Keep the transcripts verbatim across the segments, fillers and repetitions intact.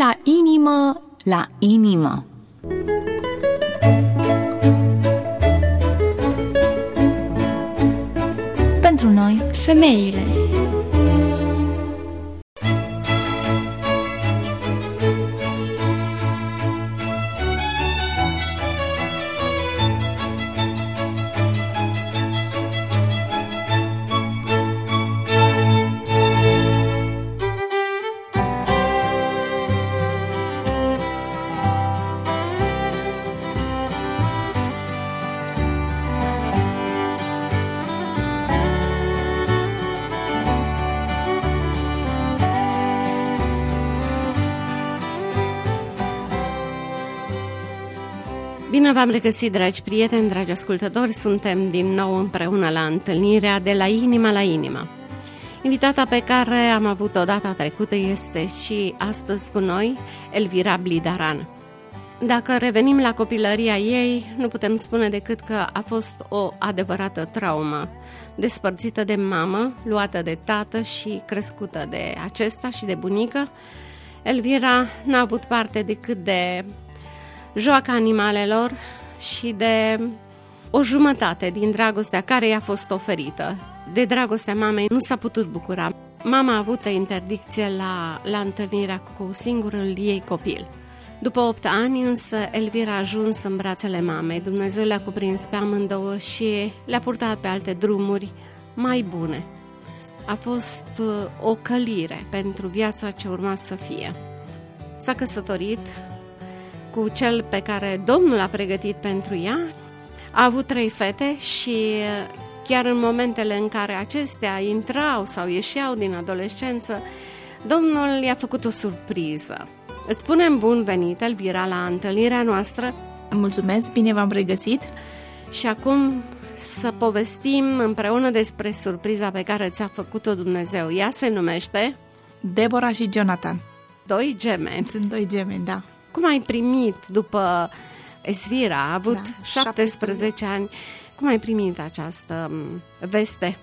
la inimă, la inimă. Pentru noi, femeile. Bine v-am regăsit, dragi prieteni, dragi ascultători, suntem din nou împreună la întâlnirea de la inimă la inimă. Invitata pe care am avut-o data trecută este și astăzi cu noi Elvira Blidaran. Dacă revenim la copilăria ei, nu putem spune decât că a fost o adevărată traumă, despărțită de mamă, luată de tată și crescută de acesta și de bunică. Elvira n-a avut parte decât de joaca animalelor și de o jumătate din dragostea care i-a fost oferită. De dragostea mamei nu s-a putut bucura. Mama a avut interdicție la, la întâlnirea cu singurul ei copil. După opt ani însă Elvira a ajuns în brațele mamei. Dumnezeu le-a cuprins pe amândouă și le-a purtat pe alte drumuri mai bune. A fost o călire pentru viața ce urma să fie. S-a căsătorit cu cel pe care Domnul a pregătit pentru ea. A avut trei fete și chiar în momentele în care acestea intrau sau ieșeau din adolescență, Domnul i-a făcut o surpriză. Îți spunem bun venit, Elvira, la întâlnirea noastră. Mulțumesc, bine v-am regăsit. Și acum să povestim împreună despre surpriza pe care ți-a făcut-o Dumnezeu. Ea se numește Deborah și Jonathan. Doi gemeni. Sunt doi gemeni, da. Cum ai primit după Elvira, a avut da, șaptesprezece ani, cum ai primit această veste?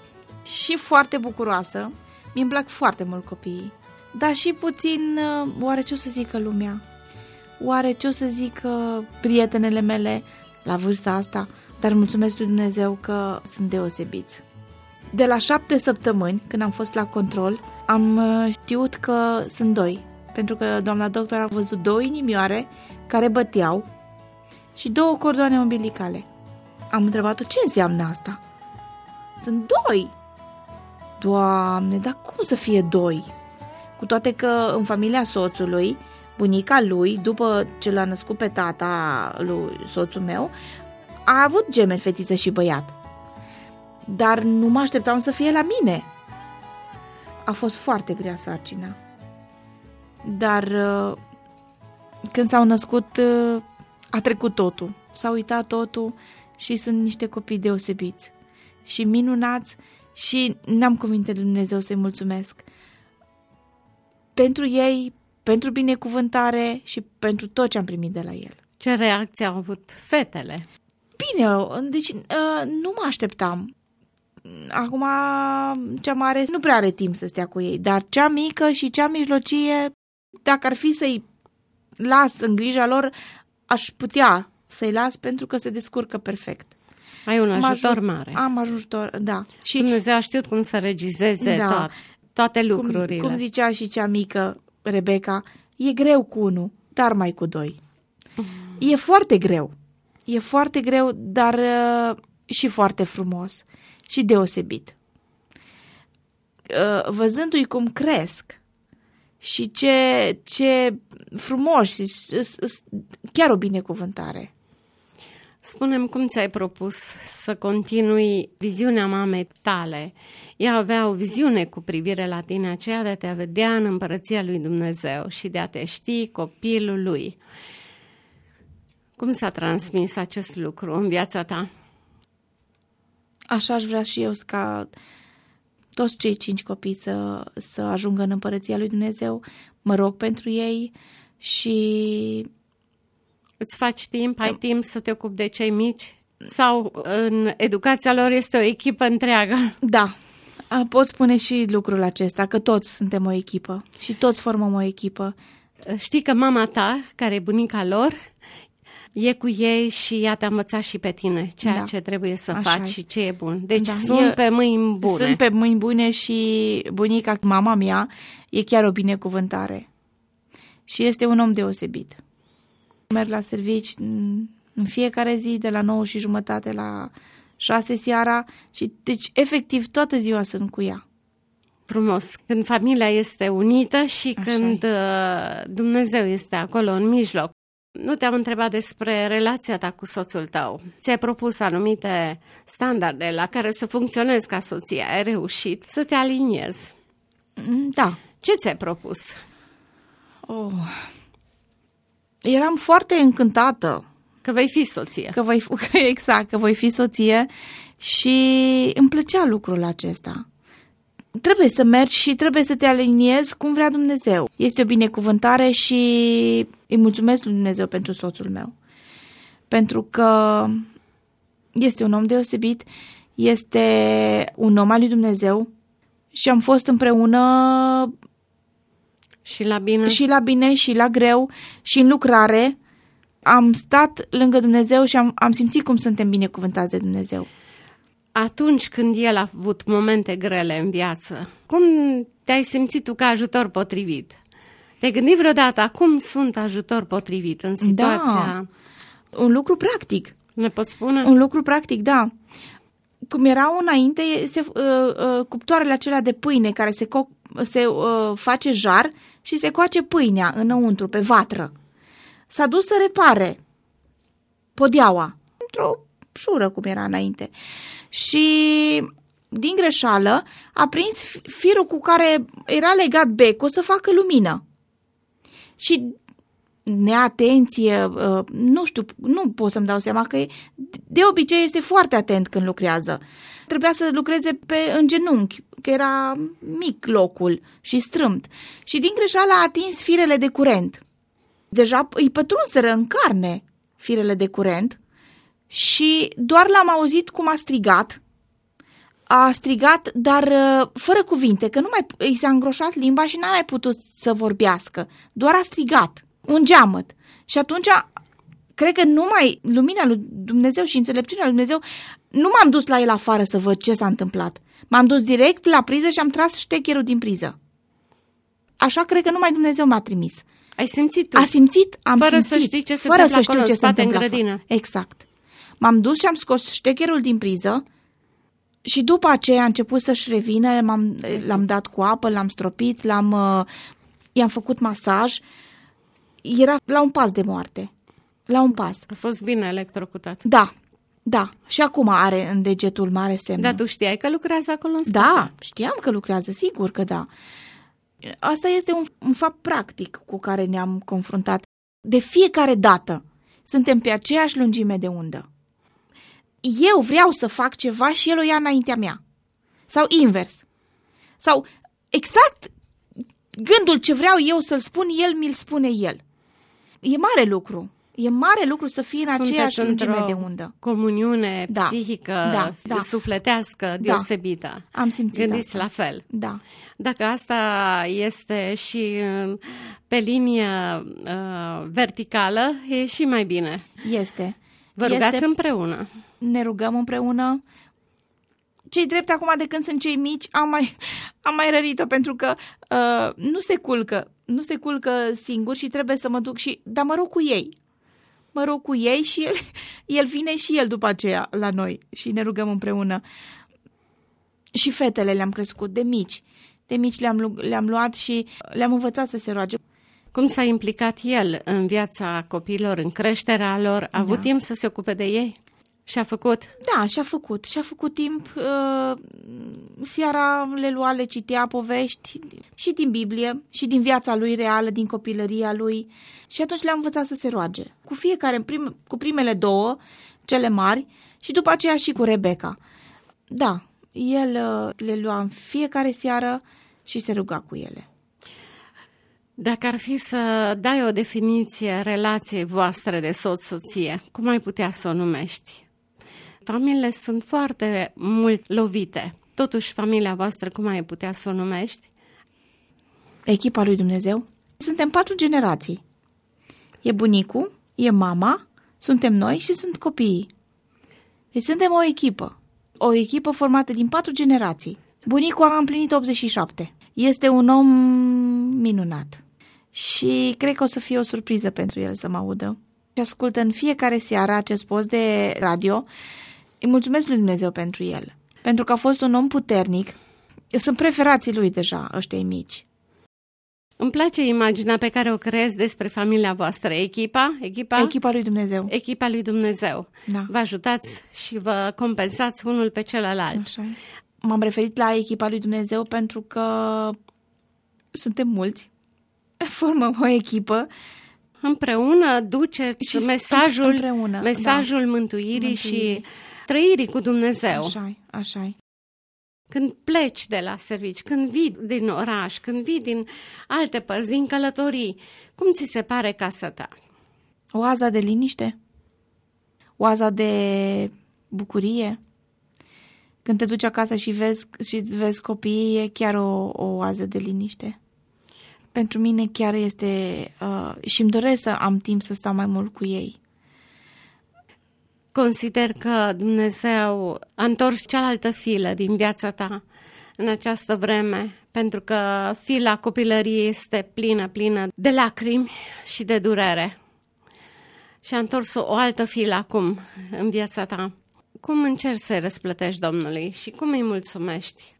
Și foarte bucuroasă, mi-mi plac foarte mult copiii, dar și puțin, oare ce o să zică lumea? Oare ce o să zică prietenele mele la vârsta asta? Dar mulțumesc lui Dumnezeu că sunt deosebiți. De la șapte săptămâni, când am fost la control, am știut că sunt doi. Pentru că doamna doctor a văzut două inimioare care băteau și două cordoane umbilicale. Am întrebat-o ce înseamnă asta. Sunt doi! Doamne, dar cum să fie doi? Cu toate că în familia soțului, bunica lui, după ce l-a născut pe tata lui soțul meu, a avut gemeni, fetiță și băiat. Dar nu mă așteptam să fie la mine. A fost foarte grea sarcina. Dar când s-au născut, a trecut totul. S-a uitat totul și sunt niște copii deosebiți și minunați și n-am cuvinte de Dumnezeu să-i mulțumesc pentru ei, pentru binecuvântare și pentru tot ce am primit de la el. Ce reacție au avut fetele? Bine, deci nu mă așteptam. Acum cea mare nu prea are timp să stea cu ei, dar cea mică și cea mijlocie, dacă ar fi să-i las în grija lor, aș putea să-i las pentru că se descurcă perfect. Ai un ajutor am mare. Am ajutor, da. Și Dumnezeu a știut cum să regizeze da, toate, toate lucrurile. Cum, cum zicea și cea mică, Rebecca, e greu cu unul, dar mai cu doi. Mm. E foarte greu. E foarte greu, dar uh, și foarte frumos și deosebit. Uh, văzându-i cum cresc, și ce, ce frumos și chiar o binecuvântare. Spune-mi cum ți-ai propus să continui viziunea mamei tale. Ea avea o viziune cu privire la tine, aceea de a te vedea în împărăția lui Dumnezeu și de a te ști copilul lui. Cum s-a transmis acest lucru în viața ta? Așa aș vrea și eu ca toți cei cinci copii să, să ajungă în împărăția lui Dumnezeu. Mă rog pentru ei și... Îți faci timp? Ai timp să te ocupi de cei mici? Sau în educația lor este o echipă întreagă? Da, pot spune și lucrul acesta, că toți suntem o echipă și toți formăm o echipă. Știi că mama ta, care e bunica lor, e cu ei și ea te-a învățat și pe tine ceea da. ce trebuie să Așa faci e. și ce e bun. Deci Da. sunt E, pe mâini bune. Sunt pe mâini bune și bunica, mama mea, e chiar o binecuvântare. Și este un om deosebit. Merg la servici în fiecare zi, de la nouă și jumătate la șase seara, și deci efectiv toată ziua sunt cu ea. Frumos. Când familia este unită și Așa când e. Dumnezeu este acolo în mijloc. Nu te-am întrebat despre relația ta cu soțul tău. Ți-ai propus anumite standarde la care să funcționezi ca soție. Ai reușit să te aliniezi. Da. Ce ți-ai propus? Oh. Eram foarte încântată. Că vei fi soție. Că voi, exact, că voi fi soție și îmi plăcea lucrul acesta. Trebuie să mergi și trebuie să te aliniezi cum vrea Dumnezeu. Este o binecuvântare și îi mulțumesc lui Dumnezeu pentru soțul meu. Pentru că este un om deosebit, este un om al lui Dumnezeu și am fost împreună și la bine și la bine și la greu și în lucrare. Am stat lângă Dumnezeu și am, am simțit cum suntem binecuvântați de Dumnezeu. Atunci când el a avut momente grele în viață, cum te-ai simțit tu ca ajutor potrivit? Te-ai gândit vreodată, cum sunt ajutor potrivit în situația... Da, un lucru practic. Ne poți spune? Un lucru practic, da. Cum erau înainte, se, uh, uh, cuptoarele acelea de pâine care se, co- se uh, face jar și se coace pâinea înăuntru, pe vatră. S-a dus să repare podeaua, într-o șură cum era înainte. Și din greșeală a prins firul cu care era legat becul să facă lumină. Și neatenție, nu știu, nu pot să-mi dau seama că de obicei este foarte atent când lucrează. Trebuia să lucreze pe, în genunchi, că era mic locul și strâmt. Și din greșeală a atins firele de curent. Deja îi pătrunseră în carne firele de curent și doar l-am auzit cum a strigat. A strigat, dar fără cuvinte, că nu mai i s-a îngroșat limba și n-a mai putut să vorbească. Doar a strigat. Un geamăt. Și atunci, cred că numai lumina lui Dumnezeu și înțelepciunea lui Dumnezeu, nu m-am dus la el afară să văd ce s-a întâmplat. M-am dus direct la priză și am tras ștecherul din priză. Așa cred că numai Dumnezeu m-a trimis. Ai simțit tu? A simțit, am fără simțit. Fără să știi ce se fără întâmplă să acolo știu în ce spate, se în întâmplă. grădină. Exact. M-am dus și am scos ștecherul din priză și după aceea a început să-și revină, m-am, l-am dat cu apă, l-am stropit, l-am, uh, i-am făcut masaj. Era la un pas de moarte. La un pas. A fost bine electrocutat. Da, da. Și acum are în degetul mare semnul. Dar tu știai că lucrează acolo în spate? Da, știam că lucrează, sigur că da. Asta este un, un fapt practic cu care ne-am confruntat. De fiecare dată suntem pe aceeași lungime de undă. Eu vreau să fac ceva și el o ia înaintea mea. Sau invers. Sau exact gândul ce vreau eu să-l spun, el mi-l spune el. E mare lucru. E mare lucru să fii în aceeași lungime de undă. Comuniune da, psihică, da, da. sufletească, deosebită. Da, am simțit Gândiți asta. la fel. Da. Dacă asta este și pe linie uh, verticală, e și mai bine. Este. Vă rugați este... împreună. Ne rugăm împreună. Cei drept, acum de când sunt cei mici, am mai, am mai rărit-o pentru că uh, nu se culcă. Nu se culcă singur și trebuie să mă duc și... Dar mă rog cu ei. Mă rog cu ei și el, el vine și el după aceea la noi și ne rugăm împreună. Și fetele le-am crescut de mici. De mici le-am, le-am luat și le-am învățat să se roage. Cum s-a implicat el în viața copiilor, în creșterea lor? A avut da. timp să se ocupe de ei? Și-a făcut? Da, și-a făcut. Și-a făcut timp. Uh, seara le lua, le citea povești și din Biblie, și din viața lui reală, din copilăria lui. Și atunci le-am învățat să se roage. Cu fiecare, prim, cu primele două, cele mari, și după aceea și cu Rebecca. Da, el uh, le lua în fiecare seară și se ruga cu ele. Dacă ar fi să dai o definiție relației voastre de soț-soție, cum ai putea să o numești? Familiile sunt foarte mult lovite. Totuși, familia voastră, cum ai putea să o numești? Echipa lui Dumnezeu? Suntem patru generații. E bunicul, e mama, suntem noi și sunt copiii. Deci suntem o echipă. O echipă formată din patru generații. Bunicul a împlinit optzeci și șapte. Este un om minunat. Și cred că o să fie o surpriză pentru el să mă audă. Și ascultă în fiecare seară acest post de radio. Îi mulțumesc lui Dumnezeu pentru el. Pentru că a fost un om puternic. Sunt preferații lui deja, ăștia mici. Îmi place imaginea pe care o creezi despre familia voastră. Echipa? Echipa, Echipa lui Dumnezeu. Echipa lui Dumnezeu. Da. Vă ajutați și vă compensați unul pe celălalt. Așa. M-am referit la echipa lui Dumnezeu pentru că suntem mulți. Formăm o echipă. Împreună duceți și mesajul, împreună, mesajul da. mântuirii, mântuirii și trăirii cu Dumnezeu. Așa, așa. Când pleci de la servici, când vii din oraș, când vii din alte părți, din călătorii, cum ți se pare casa ta? Oaza de liniște? Oaza de bucurie? Când te duci acasă și vezi, și vezi copiii, e chiar o, o oază de liniște. Pentru mine chiar este... Uh, și îmi doresc să am timp să stau mai mult cu ei. Consider că Dumnezeu a întors cealaltă filă din viața ta în această vreme, pentru că fila copilăriei este plină, plină de lacrimi și de durere. Și a întors o altă filă acum în viața ta. Cum încerci să-i răsplătești Domnului și cum îi mulțumești?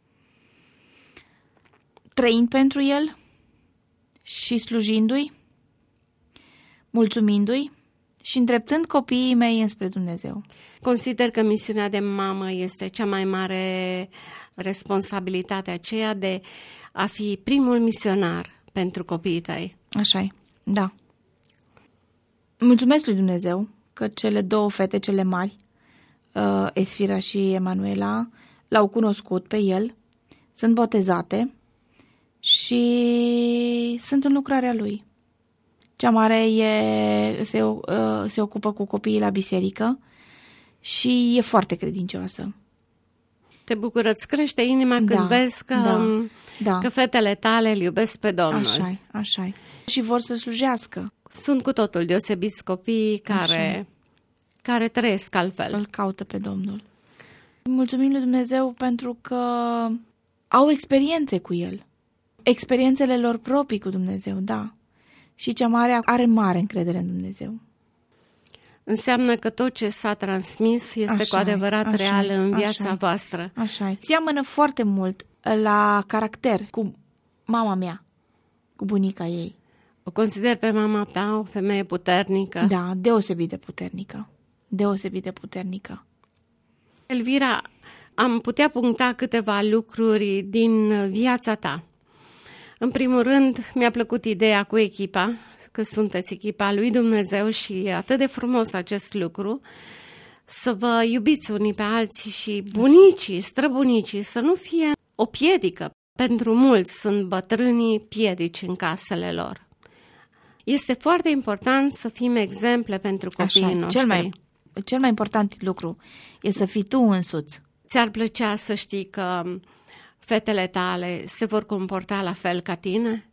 Trăind pentru El și slujindu-i, mulțumindu-i și îndreptând copiii mei înspre Dumnezeu. Consider că misiunea de mamă este cea mai mare responsabilitate, aceea de a fi primul misionar pentru copiii tăi. Așa-i, da. Mulțumesc lui Dumnezeu că cele două fete cele mari, uh, Esfira și Emanuela, l-au cunoscut pe el, sunt botezate și sunt în lucrarea lui. Cea mare e, se, uh, se ocupă cu copiii la biserică și e foarte credincioasă. Te bucură, îți crește inima când da, vezi că, da, da. că fetele tale îl iubesc pe Domnul. Așa-i, așa-i. Și vor să slujească. Sunt cu totul deosebiți copiii care, care trăiesc altfel. Îl caută pe Domnul. Mulțumim lui Dumnezeu pentru că au experiențe cu El. Experiențele lor proprii cu Dumnezeu, da. Și cea mare are mare încredere în Dumnezeu. Înseamnă că tot ce s-a transmis este așa, cu adevărat așa, real în viața așa, voastră. Așa. Seamănă foarte mult la caracter cu mama mea, cu bunica ei. O consider pe mama ta o femeie puternică? Da, deosebit de puternică. Deosebit de puternică. Elvira, am putea puncta câteva lucruri din viața ta. În primul rând, mi-a plăcut ideea cu echipa, că sunteți echipa lui Dumnezeu și e atât de frumos acest lucru, să vă iubiți unii pe alții și bunicii, străbunicii, să nu fie o piedică. Pentru mulți sunt bătrânii piedici în casele lor. Este foarte important să fim exemple pentru copiii Așa, noștri. Cel mai, cel mai important lucru e să fii tu însuți. Ți-ar plăcea să știi că fetele tale se vor comporta la fel ca tine?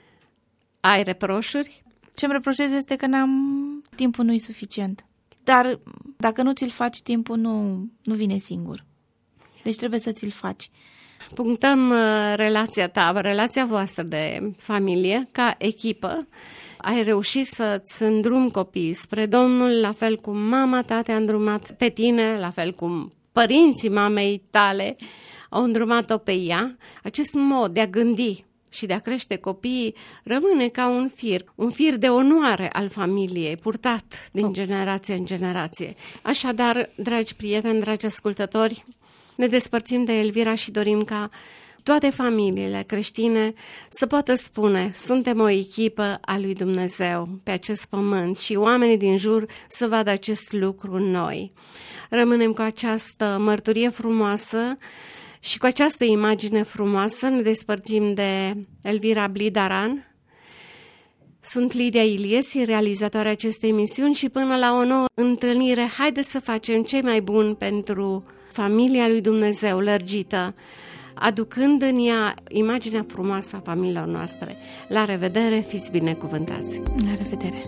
Ai reproșuri? Ce-mi reproșez este că n-am... timpul nu e suficient. Dar dacă nu ți-l faci, timpul nu, nu vine singur. Deci trebuie să ți-l faci. Punctăm uh, relația ta, relația voastră de familie, ca echipă. Ai reușit să-ți îndrumi copiii spre Domnul, la fel cum mama ta te-a îndrumat pe tine, la fel cum părinții mamei tale au îndrumat-o pe ea. Acest mod de a gândi și de a crește copiii rămâne ca un fir, un fir de onoare al familiei, purtat din oh. generație în generație. Așadar, dragi prieteni, dragi ascultători, ne despărțim de Elvira și dorim ca toate familiile creștine să poată spune: suntem o echipă a lui Dumnezeu pe acest pământ și oamenii din jur să vadă acest lucru în noi. Rămânem cu această mărturie frumoasă și cu această imagine frumoasă. Ne despărțim de Elvira Blidaran. Sunt Lidia Iliesi, realizatoarea acestei emisiuni, și până la o nouă întâlnire, haideți să facem ce mai bun pentru familia lui Dumnezeu lărgită, aducând în ea imaginea frumoasă a familiilor noastre. La revedere, fiți binecuvântați! La revedere!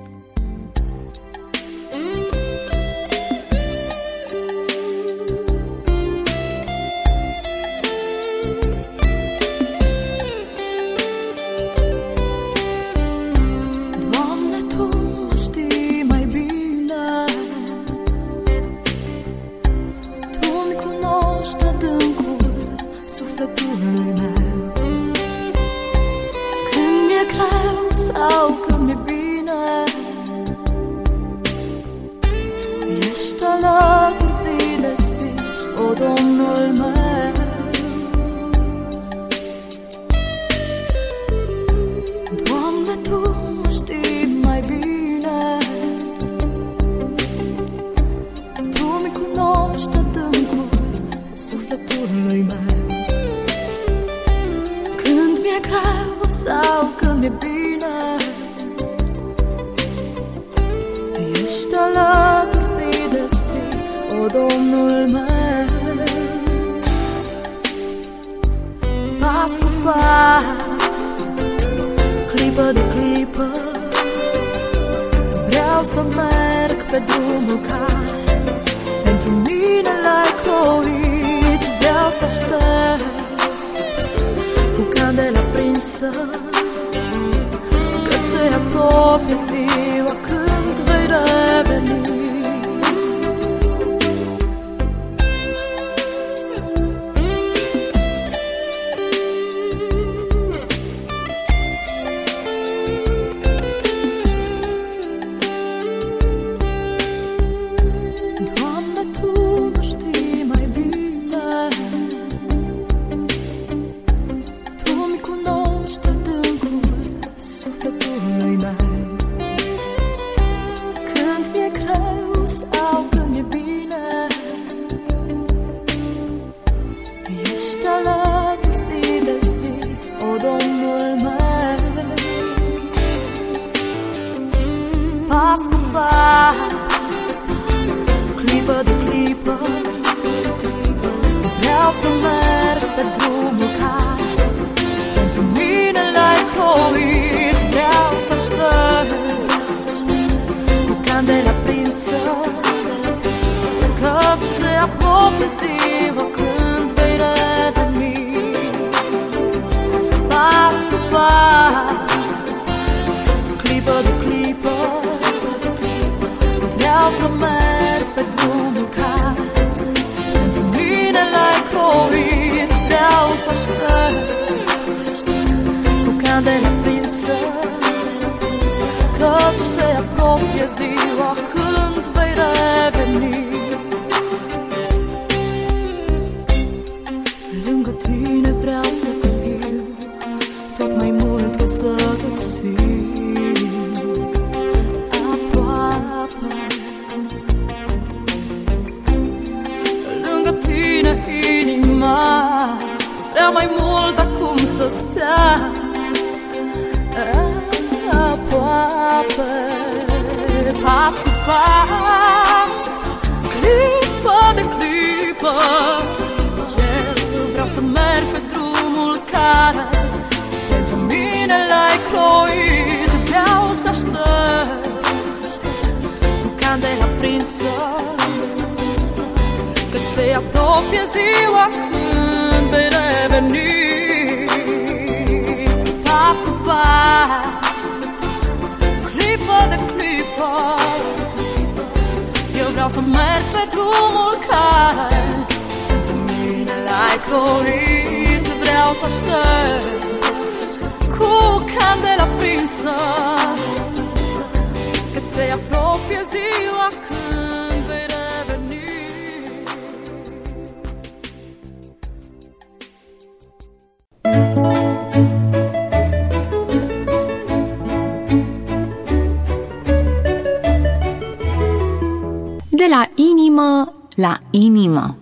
De la inimă la inimă.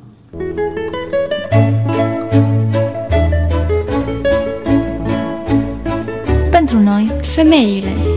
Pentru noi, femeile.